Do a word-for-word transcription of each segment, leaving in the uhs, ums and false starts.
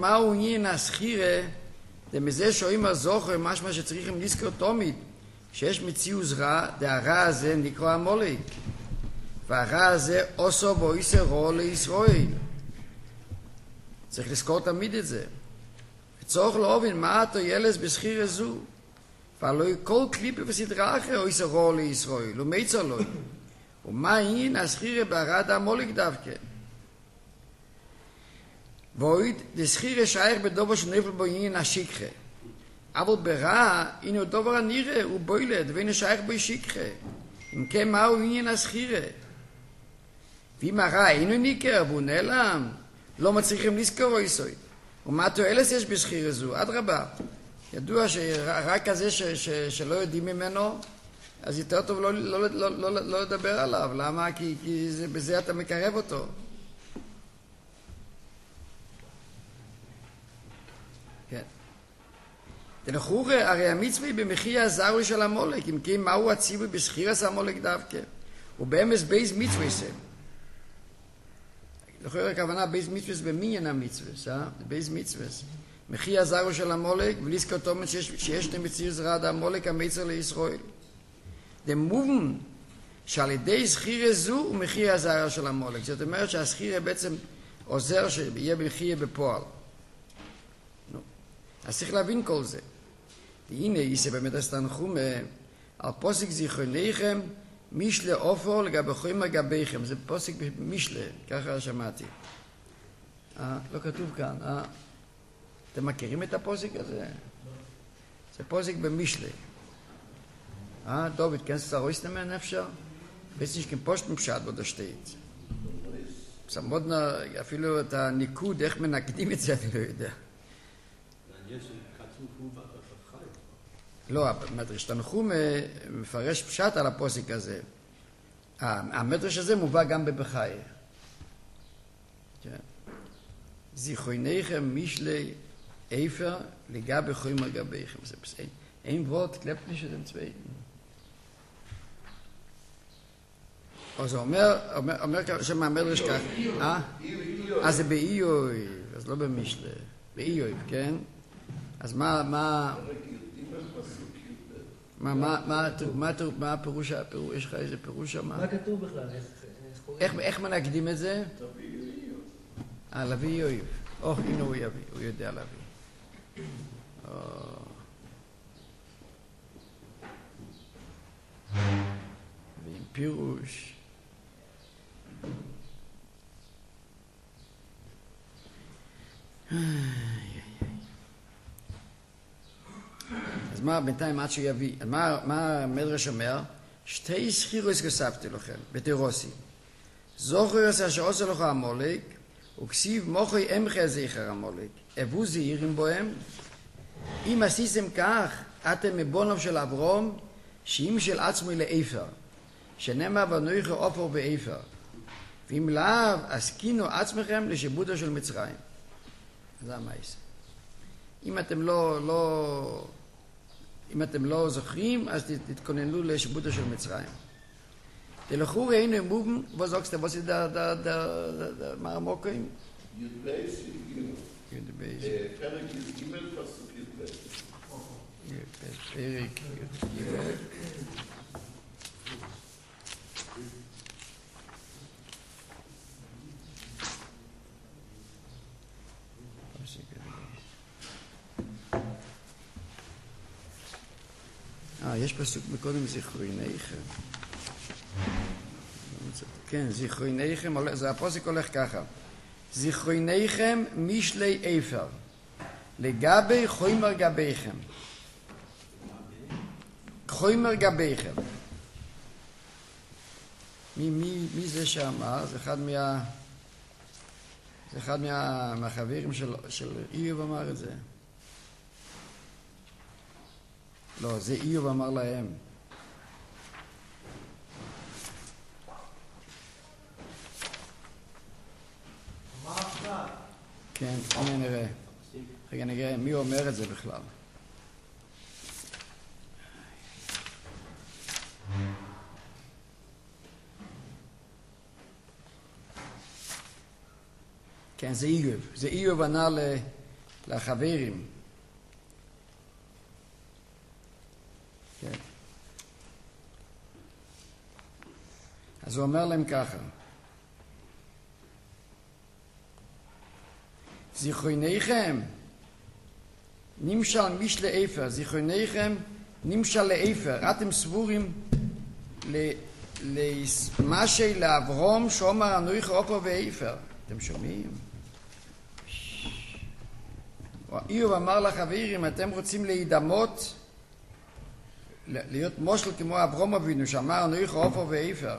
מהו עניין הסחירה, ומזה שאוים הזוכר, משמע שצריכים לזכור תמיד, שיש מציאוס רע, והרע הזה נקרא המולק. והרע הזה עושו ואיסר רוע לישראל. צריך לזכור תמיד את זה. וצורך להבין מה התועלת בסחירה זו. ולא כל קליפה וסדרה אחר או איסר רוע לישראל, לא מיצר לו. ומה עניין הסחירה בהרד המולק דווקא? ואויד דסחירה שייך בדובר שנפל בו עניין השיקחה. אבל ברע, הנה דובר הנראה הוא בוילד, ואינו שייך בו שיקחה. אם כן, מהו עניין הסחירה? ואם הרע אינו ניכר והוא נעלם, לא מצליחים לזכור איסוי. ומה תועלת יש בסחירה זו? אדרבה. ידוע שרע כזה ש, ש, שלא יודעים ממנו, אז יותר טוב לא, לא, לא, לא, לא לדבר עליו. למה? כי, כי זה, בזה אתה מקרב אותו. כן. תנחו הרי המצווה במחי הזרוי של המולק, אם כן מהו הציווי בסחירס המולק דווקא? ובאמס בייז מצווה זה. לכאורה הכוונה בייז מצווה במניין המצווה, אה? בייז מצווה. מחי הזרוי של המולק, ולזכור תומת שיש, שיש נמציר זרד המולק המצר לישראל. דמובן שעל ידי סחירה זו הוא מחי הזרוי של המולק. זאת אומרת שהסחירה בעצם עוזר שיהיה מחי בפועל. נו. אז צריך להבין כל זה. והנה, יש באמת הסתנחום על פוסק זיכרוניכם, מישלה אופו לגבי חוים לגביכם. זה פוסק במישלה, ככה שמעתי. אה, לא כתוב כאן, אה? אתם מכירים את הפוסק הזה? זה פוסק במישלה. אה, דוד, כנס סרויס נמן אפשר? בעצם יש כאן פושט מפשט בו דשתית. סמודנה, אפילו את הניקוד, איך מנקדים את זה, אני לא יודע. לא, המדרש תנחום מפרש פשט על הפוסק הזה. המדרש הזה מובא גם בבחי. זיכרוניכם מישלי איפר לגבי חוים על גביכם. זה בסדר. אין וורט, קלפט nicht dem zweiten. אז הוא אומר, אומר שם המדרש כך, אה? אה, זה באיוב, אז לא במישלי. באיוב, כן? אז מה, מה... מה, מה, מה, מה, מה הפירוש, יש לך איזה פירוש שם? מה כתוב בכלל? איך, איך מנקדים את זה? אה, להביא איוב. או, הנה הוא יביא, הוא יודע להביא. ועם פירוש. אז מה בינתיים עד שהוא יביא? מה, מה המדרש אומר? שתי סחירוס כספתי לכם, בתירוסי. זוכרס אשר עושה לך המולק, וכסיב מוחי אמחי זכר המולק. אבו זהירים בוהם. אם עשיתם כך, אתם מבונם של אברום, שאם של עצמו לאיפר. שנאמר ונויכו אופר באיפר. ואם לאו, עסקינו עצמכם לשיבודו של מצרים. זה המייס. אם אתם לא, לא, אם אתם לא זוכרים, אז תתכוננו לשיבודו של מצרים. תלכו ראינו עם מובן, בוא זוגסת, בוא סיד מה המוקרים? י' בייס, י' בייס. פרק י' ג' פסוק י' בייס. פרק י' ג'. אה, יש פסוק מקודם זיכרוניכם. כן, זיכרוניכם, זה הפוסק הולך ככה. זיכרוניכם משלי איפר, לגבי חומר גביכם. חומר גביכם. מי, מי, מי זה שאמר? זה אחד מה... זה אחד מה, מהחברים של, של איוב אמר את זה. לא, זה איוב אמר להם. כן, הנה נראה. רגע נראה מי אומר את זה בכלל. כן, זה איוב. זה איוב ענה לחברים. כן. אז הוא אומר להם ככה, זיכרוניכם נמשל מיש לאיפר, זיכרוניכם נמשל לאיפר, אתם סבורים למשי לאברום שאומר אנוכי עופר ואיפר. אתם שומעים? איוב אמר לחברים, אתם רוצים להידמות, להיות מושל כמו אברום אבינו שאמר אנוכי עופר ואיפר.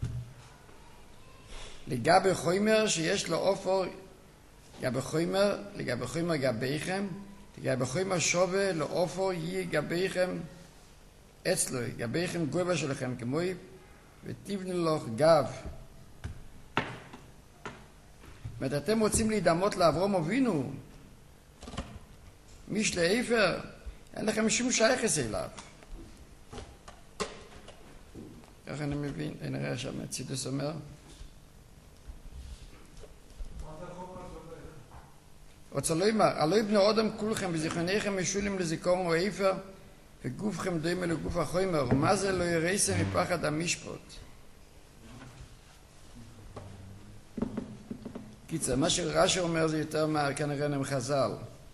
לגבי חומר שיש לו עופר, לגבי חומר, לגבי חומר גביכם, לגבי חומר שווה לעופר יהיה גביכם אצלו, גביכם גובה שלכם כמוי, ותבנו לך גב. זאת אומרת, אתם רוצים להידמות לאברום אבינו, מיש לאיפר, אין לכם שום שייכס אליו. ככה אני מבין, נראה שם ציטוס אומר. רוצה לומר, אלוהי בני אדם כולכם וזיכרוניכם משולים לזיכרון או איפר, וגופכם דומה לגוף החומר, ומה זה לא ירסם מפחד המשפוט? קיצר, מה שרש"י אומר זה יותר מה כנראה עם חז"ל.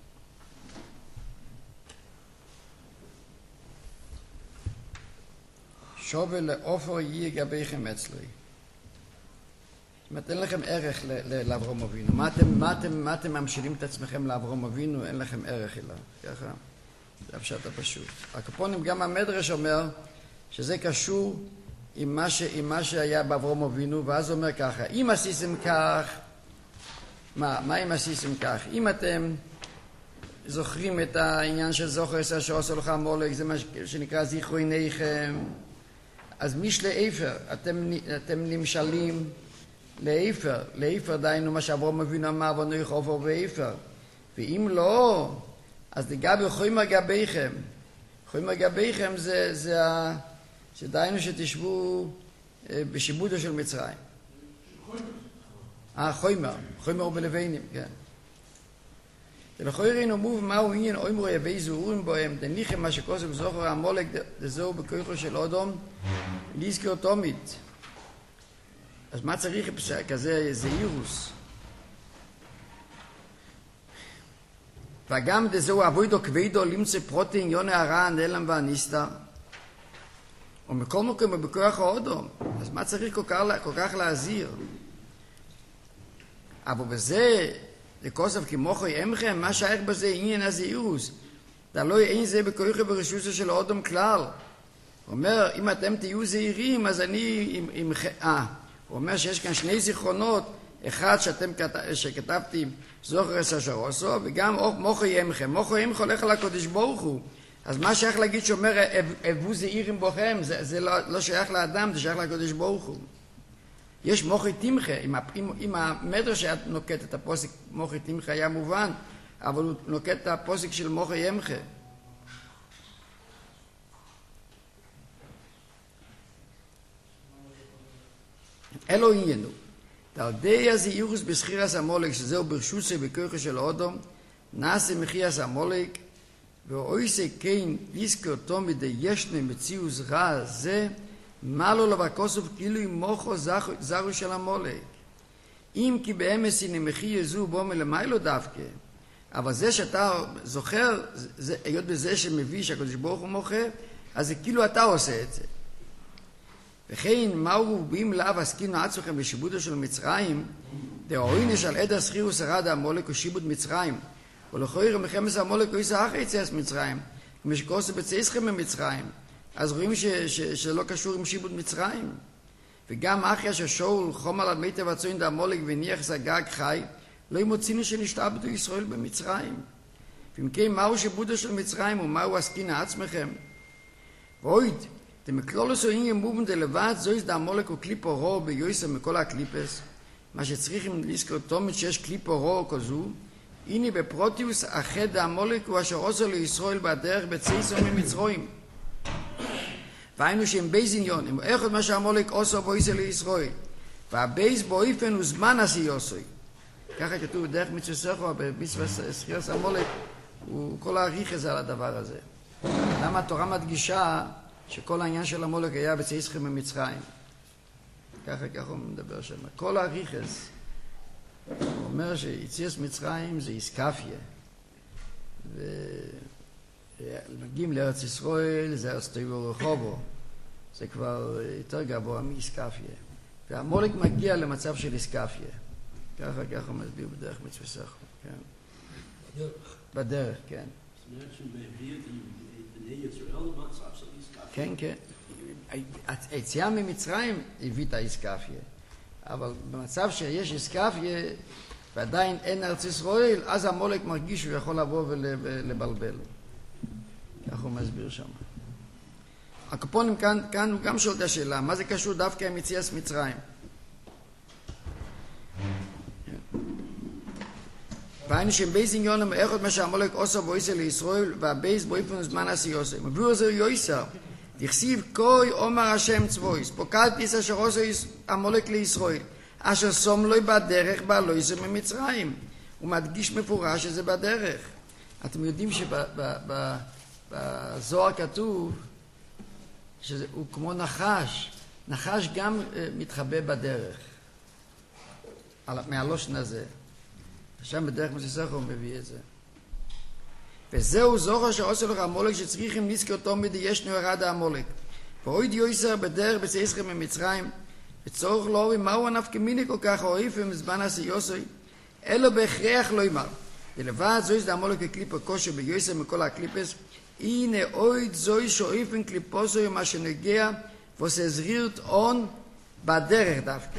שווה לעופר יהיה גביכם אצלי. זאת אומרת, אין לכם ערך לאברהם אבינו. מה אתם, מה אתם, מה אתם ממשילים את עצמכם לאברהם אבינו? אין לכם ערך אליו. ככה, זה הפשט הפשוט. הקופונים, גם המדרש אומר שזה קשור עם מה, ש, עם מה שהיה באברהם אבינו, ואז הוא אומר ככה, אם עשיתם כך, מה, מה אם עשיתם כך? אם אתם זוכרים את העניין של זוכר עשר שעושה לך מולק, זה מה שנקרא זיכרוניכם, אז מיש לאיפר, אתם, אתם נמשלים לאיפר, לאיפר דיינו מה שאברהם אבינו אמר ואנוכי עופר ואיפר, ואם לא, אז לגבי חומר גביכם, חומר גביכם זה, זה, זה דיינו שתשבו בשיבודו של מצרים. אה, חומר, חומר בלבנים, כן. ולכוי ראינו מוב מהו עניין אומרו יבי זהורים בהם, דניכם מה שכוסף זוכר המולק דזהו בכוחו של אודום, להזכיר תמיד. אז מה צריך כזה זהירוס? וגם דזהו אבוידו כבדו למצא פרוטי עניון הרע הנעלם והניסתר. ומכל מקום בכוח האודום. אז מה צריך כל כך, כל כך להזהיר? אבל בזה, לכוסף כמוכי אמכם, מה שייך בזה עניין הזהירוס? זה לא אין זה בכוחו ברשוסו של האודום כלל. הוא אומר, אם אתם תהיו זהירים, אז אני עם, עם, אה, הוא אומר שיש כאן שני זיכרונות, אחד שאתם שכתבתי זוכר עשר שעושו, וגם מוחי אמכם. מוחי אמכם הולך על הקודש ברוך הוא. אז מה שייך להגיד שאומר, אבו זהירים בוכם, זה, זה לא, לא שייך לאדם, זה שייך לקודש ברוך הוא. יש מוחי תמחה, אם, אם, אם המדרש היה נוקט את הפוסק, מוחי תמחה היה מובן, אבל הוא נוקט את הפוסק של מוחי אמכה. אלו עניינו. תרדי הזהירוס בסחירס המולק, שזהו ברשוסי בכוחו של האודום, נעשה מחיאס המולק, ואויסי כן לזכור תמיד ישנה מציאוס רע זה, מה לו לבקוסוף כאילו עם מוחו זרו של המולק. אם כי באמס הנה מחי יזו בו מלמיילו דווקא, אבל זה שאתה זוכר, זה, היות בזה שמביא שהקדוש ברוך הוא מוחה, אז זה כאילו אתה עושה את זה. וכן, מהו בים לאו עסקינו עצמכם בשיבודו של מצרים, דהוינש על עדר סחירוס הרד המולק ושיבוד מצרים, ולכויר מחמס המולק הוא יסע אחרי יציאת מצרים, כמו שכוסו בצייסכם ממצרים, אז רואים ש, ש, שלא קשור עם שיבוד מצרים. וגם אחרי ששאול חומר על מיטב הצוין דהמולק וניח סגג חי, לא ימוצינו שנשתעבדו ישראל במצרים. ואם כן, מהו שיבודו של מצרים ומהו עסקינו עצמכם? ואויד, דמקלולוס או עניין מובן דלבד, זו יש דהמולק הוא קליפו רו ביוסר מכל הקליפס, מה שצריכים לזכור תומד שיש קליפו רו כזו, הנה בפרוטיוס אחד דהמולק הוא אשר עושה לישראל בדרך בצייסו ממצרוים. והיינו שהם בייז עניון, הם אחד מה שהמולק עושה בויסר לישראל, והבייז באופן הוא זמן עשי עושוי. ככה כתוב, דרך מצווה סכו, במצווה סחירת עמלק, הוא כל העריך הזה על הדבר הזה. למה התורה מדגישה שכל העניין של עמלק היה בצאצאיכם ממצרים? ככה, ככה הוא מדבר שם. כל העריכס, הוא אומר שיציאת מצרים זה איסקפיה. ומגיעים לארץ ישראל, זה ארץ טוב ורחובו. זה כבר יותר גבוה מאיסקפיה. והעמלק מגיע למצב של איסקפיה. ככה, ככה הוא מסביר בדרך מצווה סכו. כן. בדרך. בדרך, כן. זאת אומרת שבעברית בני ישראל מצב של איסקפיה. כן, כן. היציאה ממצרים הביא את האיסקפיה. אבל במצב שיש איסקפיה ועדיין אין ארץ ישראל, אז עמלק מרגיש שהוא יכול לבוא ולבלבל. כך הוא מסביר שם. הקופונים כאן, כאן הוא גם שואל את השאלה, מה זה קשור דווקא עם יציאת מצרים? והיינו שהם בייס עניונם אחד מה שעמלק עושה בויסה לישראל והבייס בויפון זמן עשיוסה. מביא עזר יויסר, תכסיב כוי אומר השם צבויס, פוקד פיס אשר עושה עמלק לישראל, אשר שום לוי בדרך בעלויסה ממצרים. הוא מדגיש מפורש שזה בדרך. אתם יודעים שבזוהר כתוב שהוא כמו נחש. נחש גם מתחבא בדרך. מהלושן הזה. שם בדרך מצווה סכו הוא מביא את זה. וזהו זוכר שעושה לך עמלק שצריכים נזכר תמיד יש נורד העמלק. ואויד יויסר בדרך בצאצאיכם ממצרים, וצורך לא רואים מהו הנפקא מינה כל כך אוהב מזמן עשיוסי, אלא בהכרח לא יאמר. ולבד זויס דעמלק הקליפה כושר ביוסר מכל הקליפס, הנה אויד זוי שואפן קליפוסו מה שנגיע ועושה זרירת און בדרך דווקא.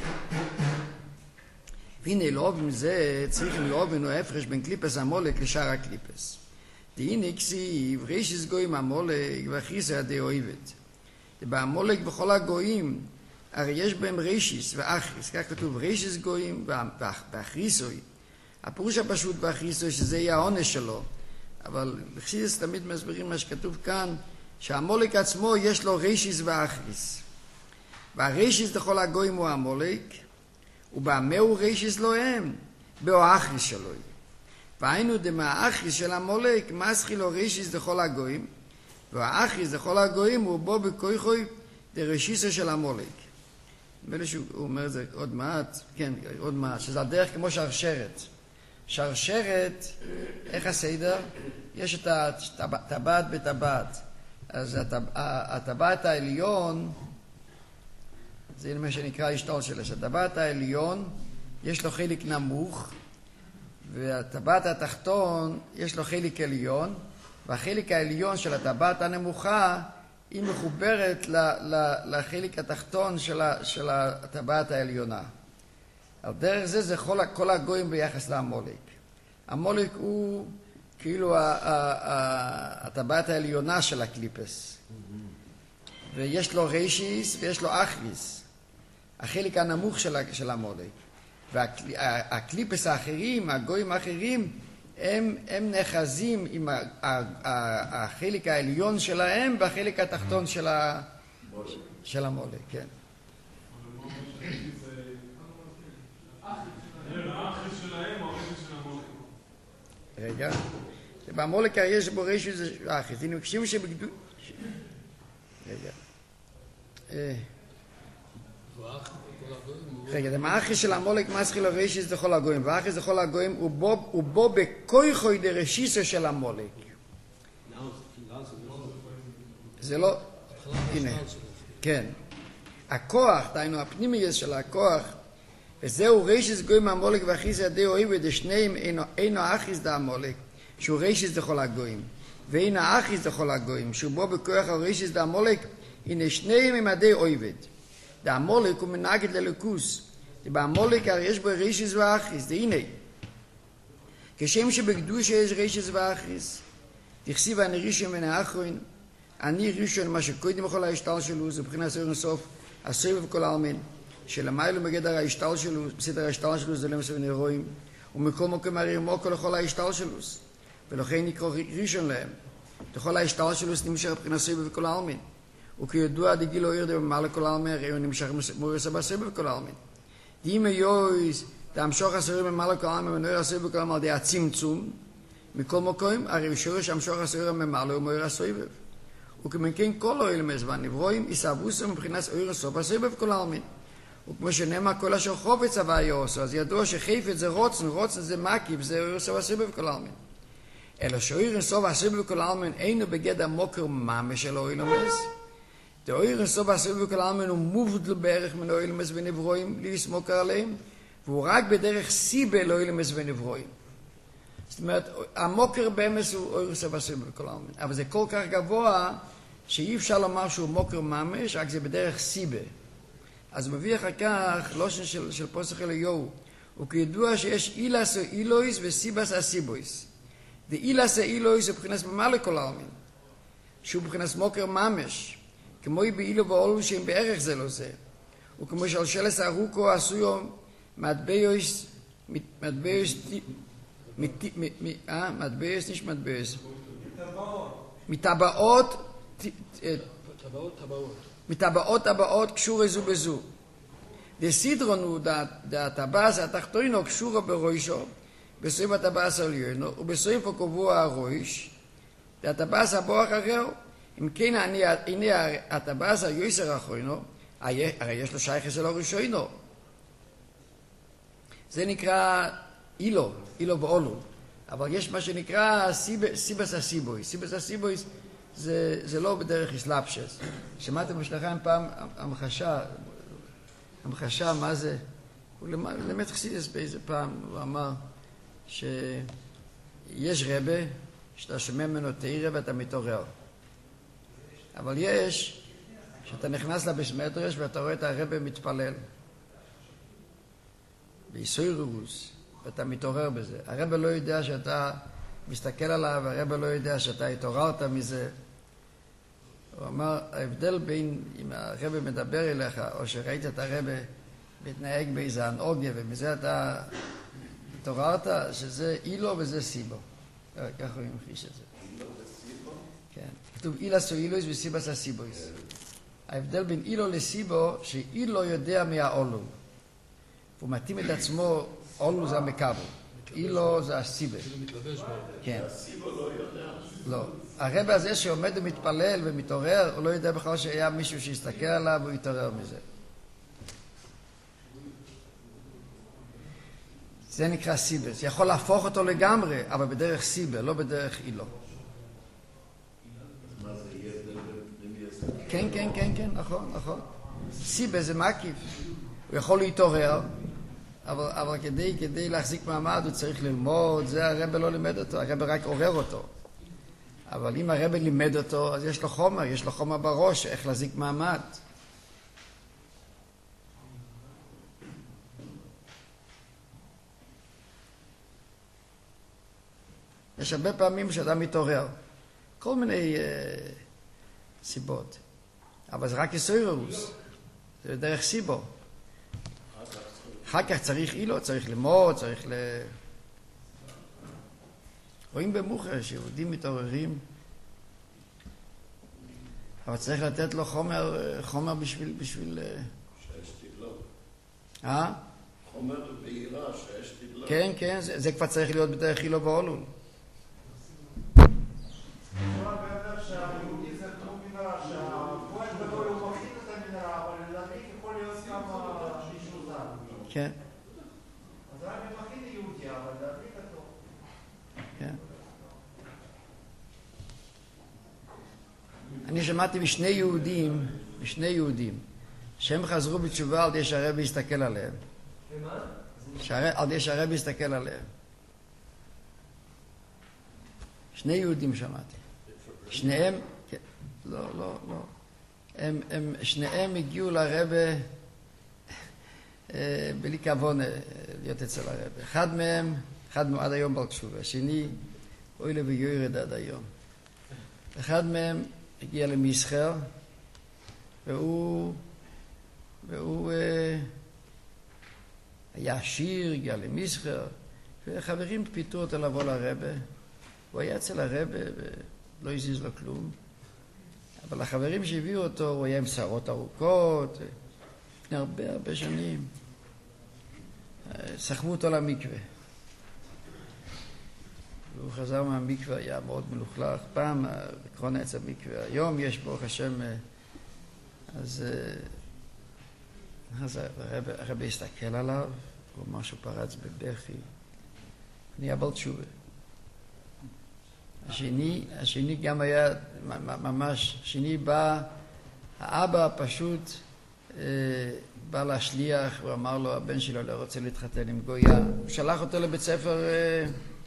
והנה לאובים זה צריכים לאובים או הפרש בין קליפס עמלק לשאר הקליפס. דהנה כסיב רישיס גויים עמלק ואחריסה די אוהבת. בעמלק בכל הגויים הרי יש בהם רישיס ואחריס, כך כתוב רישיס גויים ואחריסוי. הפירוש הפשוט באחריסוי שזה יהיה העונש שלו. אבל בחסידות תמיד מסבירים מה שכתוב כאן, שהעמלק עצמו יש לו רישיס ואחריס. והרישיס לכל הגויים הוא עמלק, ובמהו רישיס לא הם, באו האחריס שלו. והיינו דמאחריס של עמלק, מסחי לו רישיס לכל הגויים, והאחריס לכל הגויים הוא בו בכויכוי דרשיסו של עמלק. נדמה לי שהוא אומר את זה עוד מעט, כן, עוד מעט, שזה הדרך כמו שרשרת. שרשרת, איך הסדר? יש את הטבעת בטבעת. אז הטבעת העליון, זה מה שנקרא השתול שלה, שהטבעת העליון יש לו חלק נמוך, והטבעת התחתון יש לו חלק עליון, והחלק העליון של הטבעת הנמוכה היא מחוברת לחלק התחתון של הטבעת העליונה. על דרך זה זה כל הגויים ביחס לעמלק. עמלק הוא כאילו הטבעת העליונה של הקליפס. ויש לו רישיס ויש לו אחריס. החלק הנמוך של עמלק. והקליפס האחרים, הגויים האחרים, הם, הם נחזים עם החלק העליון שלהם והחלק התחתון של ה... של עמלק, כן. רגע, בעמלק יש בו רישיס ואחריס. הנה, כשם שבגדול... רגע. רגע, המאחריס של עמלק מסחי לו רישיס לכל הגויים, והאחריס לכל הגויים הוא בו בכויכוי דרשיסו של עמלק. זה לא... הנה, כן. הכוח, דהיינו הפנימיות של הכוח, וזהו רישיס גויים עמלק ואחריס ידי אוהב, ושניהם אינו האחריס דעמלק, שהוא רישיס לכל הגויים, ואינו האחריס לכל הגויים, שהוא בו בכוח הרישיס דעמלק, הנה שניהם הם ידי אוהב. דעמלק הוא מנגד ללוקוס. בעמלק הרי יש בו רישיס ואחריס. והנה, כשם שבקדושה יש רישיס ואחריס, תכסיב אני ראשון מן האחרון, אני ראשון מה שקודם כל ההשתל שלו, זה מבחינת סוף סוף, הסובב כל העלמין, שלמיילו בגדר ההשתל שלו, בסדר ההשתל שלו זה למסב נרואים, ומכל מקום הרי מוקו לכל ההשתל שלו, ולכן נקרא ראשון להם. לכל ההשתל שלו נמשך מבחינת סובב כל העלמין. וכידוע דגילו ירדה במעלה כל העלמין, הרי הוא נמשך מורס הבא סבב כל העלמין. דימה יויס, המשוך הסורי ממלא כל העלמין ונויר הסורי בכל העלמין על ידי הצמצום, מכל מקום, הרי שורש המשוך הסורי ממלא הוא מויר הסויבב. וכמן כן כל האילמס והנברואים יסעבוסו מבחינת אויר הסוף הסויבב כל העלמין. וכמו שנאמר כל אשר חופץ הווה יעשו, אז ידוע שחפץ זה רוצן, רוצן זה מקיף, זה אויר הסוף הסויבב כל העלמין. אלא שאויר הסוף הסויבב כל העלמין אינו בגדר מוקר ממש של האילמס. דאויר הסוף הסויבב כל העלמין הוא מובדל בערך מן האילמס ונברואים להסמוקר עליהם, והוא רק בדרך סיבה לאילמס ונברואים. זאת אומרת, המוקר באמס הוא אויר הסוף הסויבב כל העלמין. אבל זה כל כך גבוה שאי אפשר לומר שהוא מוקר ממש, רק זה בדרך סיבה. אז הוא מביא אחר כך לושן של, של פוסח אליהו. הוא כידוע שיש אילס או אילויס וסיבס הסיבויס. דאילס האילויס הוא מבחינת ממלא כל העלמין, שהוא מבחינת מוקר ממש, כמו באילו ואולו שהם בערך זה לא זה. וכמו שלשלס ארוכו עשויו מטבעוס, מטבעוס, אה, מטבעוס, נש מטבעוס. מטבעות, מטבעות טבעות קשורה זו בזו. דסידרון הוא דהטבעס התחתונו קשורה בראשו, בסויב הטבעס העליונו, ובסויב הקבוע הראש, דהטבעס הבוא אחריו. אם כן, הנה הטבעס היוסר האחרונו, הרי יש לו שייך אצל הראשונו. זה נקרא אילו, אילו ואולו. אבל יש מה שנקרא סיבס הסיבויס. סיבס הסיבויס זה, זה לא בדרך אסלאפשס. שמעתם בשלכם פעם המחשה, המחשה מה זה? הוא למד חסידס באיזה פעם, הוא אמר שיש רבה, שאתה שומע ממנו תאירה ואתה מתעורר. אבל יש, שאתה נכנס לבית מדרש ואתה רואה את הרבה מתפלל. ביסוירוס, ואתה מתעורר בזה. הרבה לא יודע שאתה מסתכל עליו, הרבה לא יודע שאתה התעוררת מזה. הוא אמר, ההבדל בין אם הרבה מדבר אליך, או שראית את הרבה מתנהג באיזה אנוגיה, ומזה אתה התעוררת, שזה אילו וזה סיבו. ככה הוא ימחיש את זה. אילו וסיבו? כן. כתוב אילס או אילויס וסיבס הסיבויס. ההבדל בין אילו לסיבו, שאילו יודע מהאולו. הוא מתאים את עצמו, אולו זה המקבל. אילו זה הסיבה. כן. הסיבו לא יודע. לא. הרב הזה שעומד ומתפלל ומתעורר, הוא לא יודע בכלל שהיה מישהו שיסתכל עליו והוא יתעורר מזה. זה נקרא סיבה. זה יכול להפוך אותו לגמרי, אבל בדרך סיבה, לא בדרך אילו. מה זה יהיה פנימי הזה? כן, כן, כן, כן, נכון, נכון. סיבה זה מקיף. הוא יכול להתעורר, אבל, אבל כדי, כדי להחזיק מעמד הוא צריך ללמוד, זה הרב לא לימד אותו, הרב רק עורר אותו. אבל אם הרב לימד אותו, אז יש לו חומר, יש לו חומר בראש, איך להחזיק מעמד. יש הרבה פעמים שאדם מתעורר, כל מיני uh, סיבות, אבל זה רק יסוירוס, זה דרך סיבו. אחר כך צריך אילו, צריך ללמוד, צריך ל... רואים במוחר שיהודים מתעוררים, אבל צריך לתת לו חומר, חומר בשביל... בשביל... שיש תגלו. אה? חומר בעירה שיש תגלו. כן, כן, זה, זה כבר צריך להיות בדרך אילו ואולול. שהיהודי זה כמו מנהרה, שהכהן גדול הוא מכין את המנהרה, אבל לדעתי יכול להיות כמה מישהו זר. כן. אז רק מכין יהודי, אבל לדעתי כתוב. כן. אני שמעתי משני יהודים, משני יהודים, שהם חזרו בתשובה על ידי שהרבי הסתכל עליהם. ומה? על ידי שהרבי הסתכל עליהם. שני יהודים שמעתי. שניהם, כן, לא, לא, לא. הם, הם, שניהם הגיעו לרבה אה, בלי כוון להיות אצל הרבה. אחד מהם, אחד מהם עד היום בר תשובה, השני, אוי לב יורד עד היום. אחד מהם הגיע למסחר, והוא, והוא אה, היה עשיר, הגיע למסחר, וחברים פיתו אותו לבוא לרבה. הוא היה אצל הרבה ולא הזיז לו כלום. אבל החברים שהביאו אותו, הוא היה עם שערות ארוכות, לפני הרבה הרבה שנים. סחבו אותו למקווה. הוא חזר מהמקווה, היה מאוד מלוכלך. פעם, בקרון עץ המקווה. היום יש ברוך השם, אז, אז הרב, הרב הסתכל עליו, הוא אמר שהוא פרץ בבכי. נהיה בעל תשובה. השני, השני גם היה ממש, השני בא, האבא פשוט אה, בא להשליח, הוא אמר לו, הבן שלו לא רוצה להתחתן עם גויה. הוא שלח אותו לבית ספר, אה,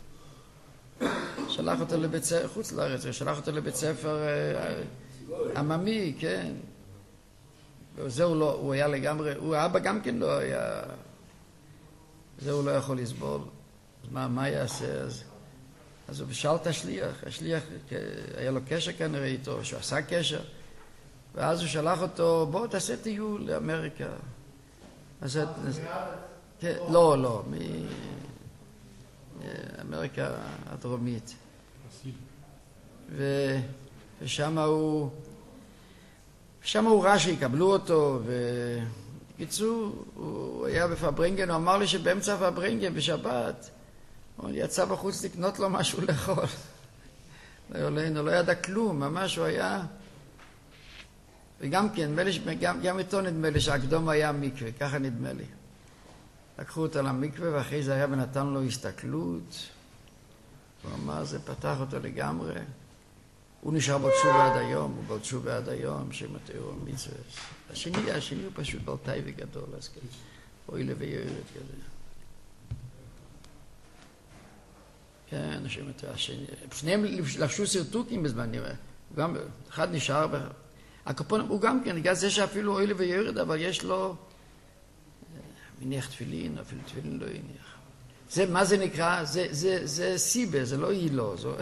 שלח אותו לבית ספר, חוץ לארץ, הוא שלח אותו לבית ספר אה, עממי, כן. וזהו לא, הוא היה לגמרי, הוא האבא גם כן לא היה, זה הוא לא יכול לסבול. אז מה, מה יעשה? אז, אז הוא שאל את השליח, השליח היה לו קשר כנראה איתו, שהוא עשה קשר, ואז הוא שלח אותו, בוא תעשה טיול לאמריקה. אז, אז, כן, לא, לא, מאמריקה הדרומית. ו, ושם הוא, שם הוא ראה שיקבלו אותו, ובקיצור, הוא היה בפברינגן, הוא אמר לי שבאמצע פברינגן בשבת, הוא יצא בחוץ לקנות לו משהו לאכול. לא, לא ידע כלום, ממש הוא היה... וגם כן, גם, גם איתו נדמה לי שהקדום היה מקווה, ככה נדמה לי. לקחו אותו למקווה, ואחרי זה היה ונתן לו הסתכלות. הוא אמר, זה פתח אותו לגמרי. הוא נשאר בתשובה עד היום, הוא בתשובה עד היום, שם התיאור המצווה. השני, השני הוא פשוט בלטאי וגדול, אז כן. אוי לבירת כזה. כן, השם התיאור השני. שניהם לבשו סרטוקים בזמן נראה. גם אחד נשאר, הקופון הוא גם כן, בגלל זה שאפילו אוי לבירת, אבל יש לו מניח תפילין, אפילו תפילין לא יניח. זה, מה זה נקרא? זה, זה, זה סיבה, זה לא אילו. זו...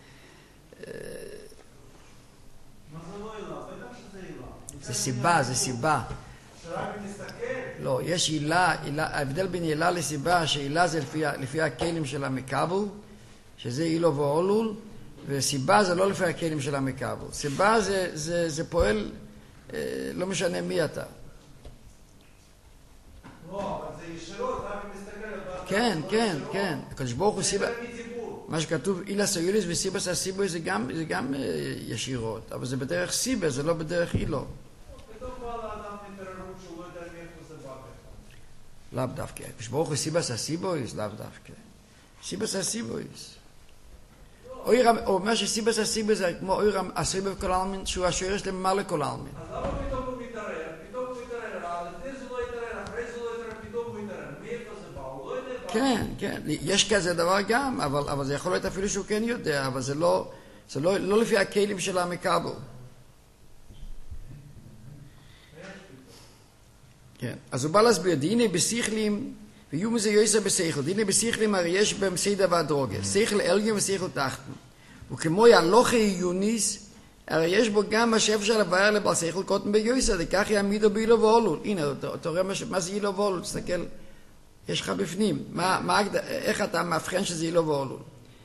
זה סיבה, זה סיבה. לא, יש עילה, ההבדל בין עילה לסיבה, שעילה זה לפי, לפי הכלים של המקבל, שזה אילו ואולול, וסיבה זה לא לפי הכלים של המקבל. סיבה זה, זה, זה פועל, לא משנה מי אתה. לא, אבל זה ישירות, רק מסתכל... כן, כן, כן. הקדוש ברוך הוא סיבה... מה שכתוב אילס או אילס וסיבס הסיבוי זה גם, זה גם ישירות, אבל זה בדרך סיבה, זה לא בדרך אילו. פתאום בא לאדם מתררות שהוא לא יודע מאיפה זה בא בכלל. לאו דווקא. הקדוש ברוך הוא סיבס הסיבויס, לאו דווקא. סיבס הסיבויס. הוא אומר שסיבס הסיבויס זה כמו אויר הסיבוב כל העלמין, שהוא השורש למעלה כל העלמין. אז למה פתאום הוא מתערר? פתאום הוא מתערר, לפני זה לא יתערר, אחרי זה לא יתערר, פתאום הוא יתערר. מאיפה זה בא? הוא לא יודע. כן, כן. יש כזה דבר גם, אבל, אבל זה יכול להיות אפילו שהוא כן יודע, אבל זה לא, זה לא, לא לפי הכלים של המקבל. כן. אז הוא בא להסביר, דיני בשיחלים, ויהיו מזה יויסר בשכל. דיני בשיחלים הרי יש בהם סיידה והדרוגה. שכל אלגן ושכל תחתן. וכמו יהלוכי עיוניס, הרי יש בו גם מה שאפשר לבאר לבעל שכל קוטן ביויסר, וכך יעמידו באילו ואולול. הנה, אתה רואה מה זה אילו ואולול, תסתכל. יש לך בפנים, מה, מה, איך אתה מאבחן שזה אילו ואולול?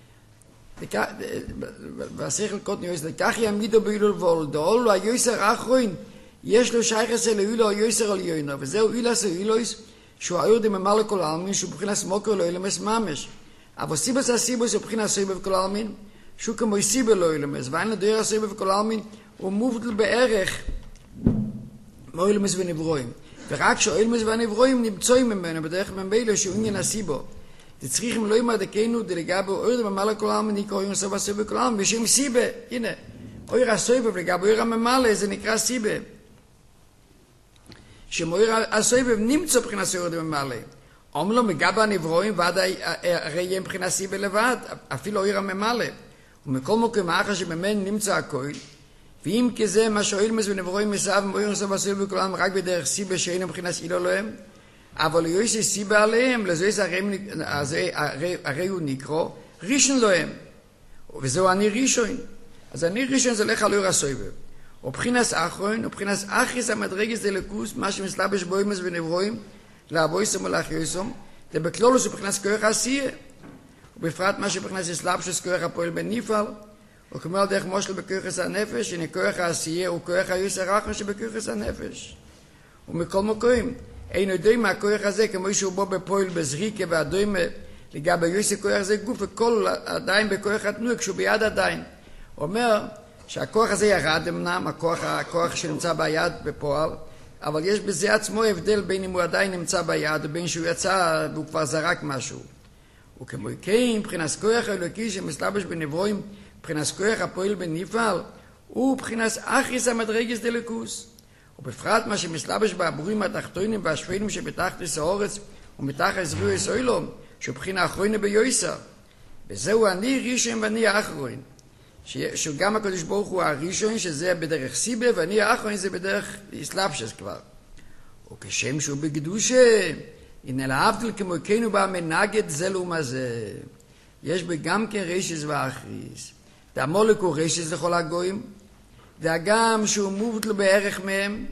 והשכל קוטן יויסר, כך יעמידו באילו ואולול. דאולול היויסר האחרון, יש לו שייכס אל אילו או יויסר על יוינו, וזהו אילס או אילויס, שהוא האור דממה לכל העלמין, שהוא בחינה סמוקר לא ילמס ממש. אבל סיבס הסיבוס הוא בחינה סיבה וכל העלמין, שהוא כמו סיבה לא ילמס, ואין לדויר הסיבה וכל העלמין, הוא מובדל בערך לא ילמס ונברואים. ורק שהאילמס והנברואים נמצאים ממנו בדרך ממילא שהוא עניין הסיבו. תצריכים לא ימד דקנו דלגבי אור דממה לכל העלמין, נקרא אור הסובה סיבה וכל העלמין, בשם סיבה. הנה, אור הסובה ולגבי אור הממלא, זה נקרא סיבה. שמויר הסויבב נמצא מבחינת סויר דממלא. אומר לו מגבה הנברואים ועד הרי יהיה מבחינת סיבה לבד, אפילו אויר הממלא. ומכל מקום האחר שבמן נמצא הכל, ואם כזה מה שאוילמס ונברואים מסב מויר הסובה סיבה וכולם רק בדרך סיבה שאין מבחינת אילו להם, אבל יויסי סיבה עליהם, לזו הרי הוא נקרא ראשון להם. וזהו אני ראשון. אז אני ראשון זה לך על אויר הסויבב. ובחינס אחרון, ובחינס אחריס המדרגס דלקוס, מה שמסלבש בוימס ונברואים, לאבויסם ולאחייסום, לבקלולוס ובחינס כוח העשייה, ובפרט מה שבחינס הסלבשוס כוח הפועל בניפל, וכמו על דרך מושל בכוחס הנפש, הנה כוח העשייה הוא כוח היוסר אחרון שבכוחס הנפש. ומכל מקום, אין יודע מה הכוח הזה כמו שהוא בו בפועל בזריקה והדומה לגבי יוסי כוח הזה גוף וכל עדיין בכוח התנועה כשהוא ביד עדיין. אומר שהכוח הזה ירד אמנם, הכוח, הכוח שנמצא ביד בפועל, אבל יש בזה עצמו הבדל בין אם הוא עדיין נמצא ביד ובין שהוא יצא והוא כבר זרק משהו. וכמו כן, מבחינת כוח האלוקי שמסלבש בנברואים, מבחינת כוח הפועל בנפעל, הוא מבחינת אחריס המדרגס דלקוס. ובפרט מה שמסלבש בעבורים התחתונים והשפלים שבתחתיס האורץ ומתחת זרועס אוילום, שהוא בחינה אחרונה ביוסר. וזהו אני ראשון ואני האחרון. שגם הקדוש ברוך הוא הראשון שזה בדרך סיבה ואני האחרון זה בדרך סלבשס כבר. וכשם שהוא בקדושה, הנה להבדיל כמו כן הוא בא מנגד זה לעומת זה. יש בגם כן רשס ואחריס. והמולק הוא רשס לכל הגויים, והגם שהוא מובטל בערך מהם,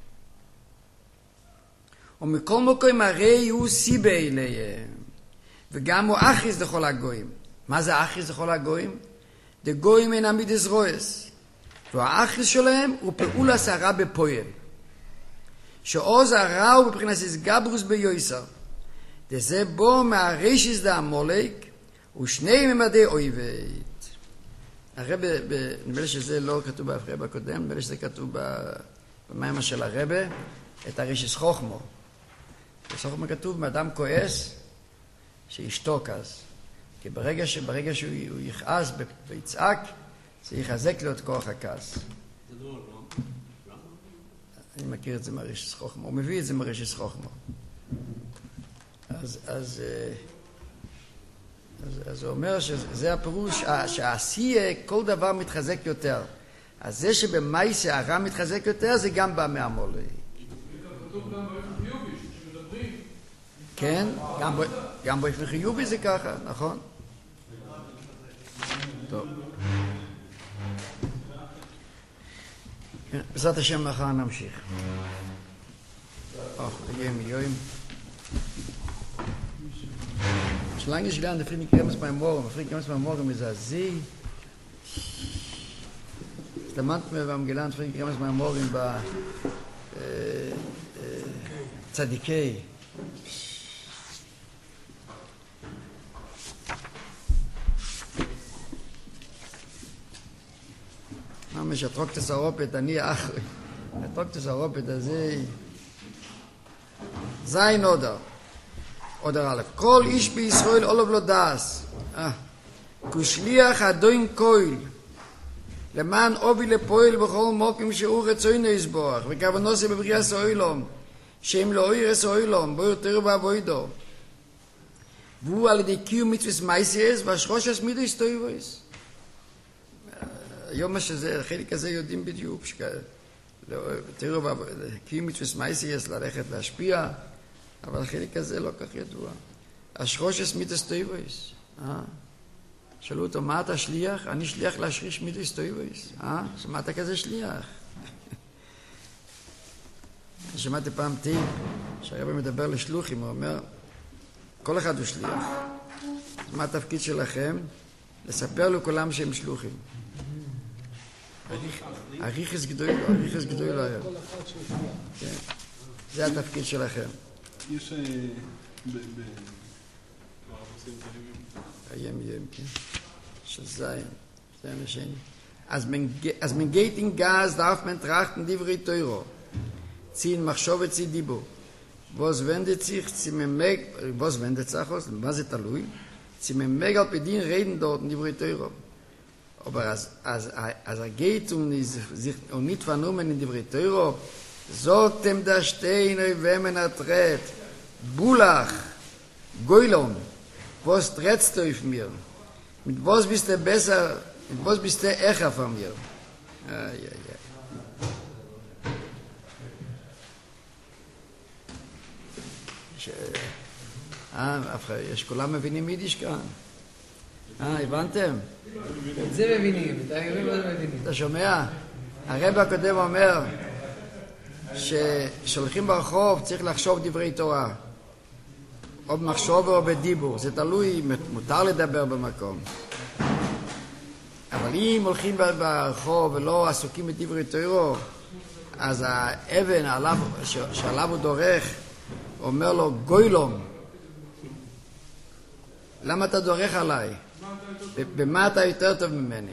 ומכל מקום הרי הוא סיבה אליהם, וגם הוא אחריס לכל הגויים. מה זה אחריס לכל הגויים? דגויים אין עמידס רועס, והאחריס שלהם הוא פעולת הרע בפועל. שעוז הרע הוא מבחינת הסגברוס ביוסר. דזה בו מהרשס דהמולק, ושני ממדי אויבית. הרבה, נדמה לי שזה לא כתוב בהפרעה הקודם, נדמה לי שזה כתוב במיימר של הרבה, את הרשס חוכמו. בחוכמה כתוב, מאדם כועס, שישתוק אז. כי ברגע, ש, ברגע שהוא יכעס ויצעק, זה יחזק לו את כוח הכעס. זה לא רם. אני מכיר את זה מהרשס חוכמה. הוא מביא את זה מהרשס חוכמה. אז, אז, אז, אז הוא אומר שזה הפירוש, שהעשייה כל דבר מתחזק יותר. אז זה שבמייסה הרע מתחזק יותר, זה גם בא מהמולק. כתוב גם באופן חיובי, שמדברים. כן, גם, גם באופן חיובי זה ככה, נכון? טוב. בעזרת השם מחר נמשיך. אך, יהיה מיום. Solange ich lerne, der Frieden Kremes beim Morgen, der Frieden Kremes beim Morgen ist er sie. Das lernt mir, wir haben gelernt, Frieden Kremes beim Morgen bei Tzadikei. ממש הטרוקת הסרופת, אני אחרי. הטרוקת הסרופת הזה, זין עודר. עודר א', כל איש בישראל עולב לו דאס. כשליח הדוין קויל, למען אובי לפועל בכל מוקים שהוא רצוינו יסבוח, וכוונו זה בבריאת סוילום, שהם לא אוירס אוילום, בו יותר בעבודו. והוא על ידי קיום מצווס מייסיאס, והשרושס מידוס טויבויס. היום שזה, החלק הזה יודעים בדיוק, תראו, קיום מצווס מייסיאס ללכת להשפיע, אבל החלק הזה לא כך ידוע. השרושס מידוס טויבויס. שאלו אותו, מה אתה שליח? אני שליח להשריש מידוס טויבויס. אה? שמעת כזה שליח? שמעתי פעם טיפ, שהרבא מדבר לשלוחים, הוא אומר, כל אחד הוא שליח. מה התפקיד שלכם? לספר לכולם שהם שלוחים. אריכס גדול, אריכס גדול לא היה. זה התפקיד שלכם. יש ב... ים ים, כן. של זין. זה המשני. אז man geht in Gas, darf man trachten דברי תוירו. ziehen מחשוב ציי דיבו. was wendet sich zum meg, was wendet sich aus? Was ist talui? Zum meg al pedin reden dort in die Teuro. Aber als als als er geht um sich und nicht vernommen in die Teuro, sagt dem da stehen, wenn man ertret. Bulach, Goylon, was trittst du auf mir? Mit was bist du besser, mit was bist du echer von mir? Ah, ja, ja. אה, יש כולם מבינים יידיש כאן. אה, הבנתם? את זה מבינים, את האגרים לא מבינים. אתה שומע? הרב הקודם אומר ששולחים ברחוב צריך לחשוב דברי תורה. או במחשוב או בדיבור. זה תלוי, מותר לדבר במקום. אבל אם הולכים ברחוב ולא עסוקים בדברי תורה, אז האבן שעליו הוא דורך, אומר לו, גוילום, למה אתה דורך עליי? במה אתה יותר טוב ממני?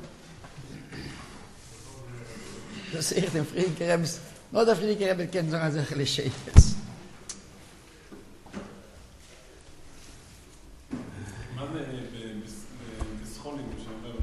Das ist echt ein Friedensgerebs. Nur der Friedensgerebs kennt so ganz ein Schäfes. מה זה בסחולים שאומר